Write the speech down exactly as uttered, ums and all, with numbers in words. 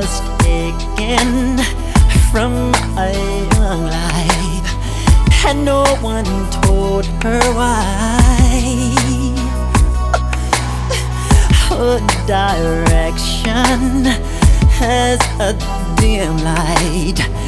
was taken from a young life, and no one told her why. Her direction has a dim light,